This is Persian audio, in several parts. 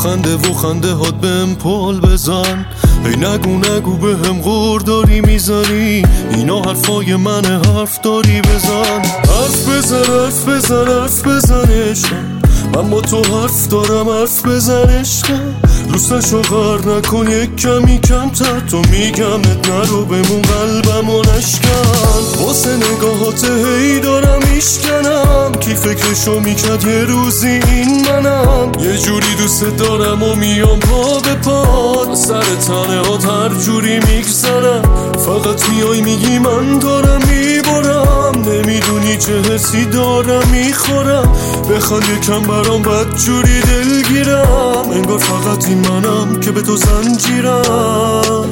خنده و خنده هات بهم پل بزن. ای نگو بهم غور داری میزنی، اینا حرفای منه، حرف داری بزن. حرف بزن عشقم، من با تو حرف دارم، حرف بزن عشقم. دوستشو غر نکن یک کمی کمتر، تو میگمت نرو بمون قلبمو نشکن. واسه نگاهات هی دارم میشکنم، کی فکرشو میکرد یه روزی این منم. یه جوری دوست دارم و میام پا به پا، سر تنه ها هر جوری میگذرم. فقط میای میگی من دارم میبرم، نمیدونی چه حسی دارم میخورم. بخواد یکم برام بد جوری دلگیرم، انگار فقط این منم که به تو زنجیرم.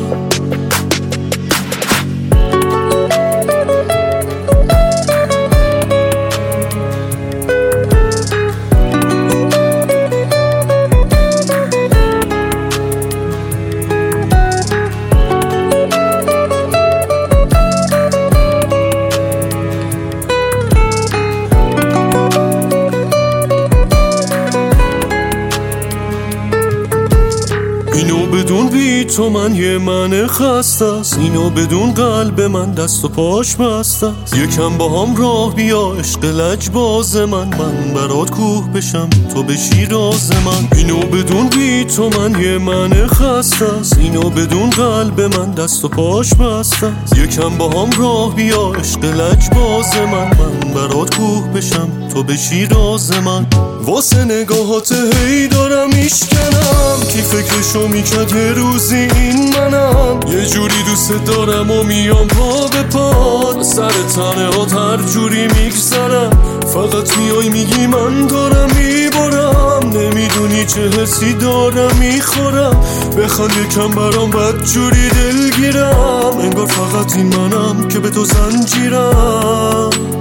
اینو بدون بی تو من یه من خسته است، اینو بدون قلب من دست و پاش بسته است. یکم با هم راه بیا عشق لجباز من برات کوه بشم تو بشی راز من. اینو بدون بی تو من یه من خسته است، اینو بدون قلب من دست و پاش بسته است. یکم با هم راه بیا عشق لجباز من برات کوه بشم تو بشی راز من. واسه نگاهات هی دارم میشکنم، کی فکرشو میکرد یه روزی این منم. یه جوری دوست دارم و میام پا به پا، سر تنه ها هر جوری میگذرم. فقط میای میگی من دارم میبرم، نمیدونی چه حسی دارم میخورم. بخواد یکم برام بد جوری دلگیرم، انگار فقط این منم که به تو زنجیرم.